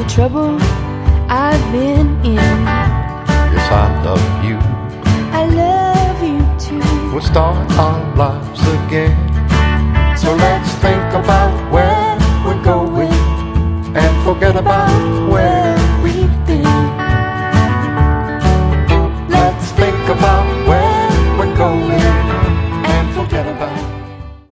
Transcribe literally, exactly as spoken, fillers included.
trouble I've been in. Yes, I love you. I love you too. We'll start our lives again. So let's think about where we're going and forget about where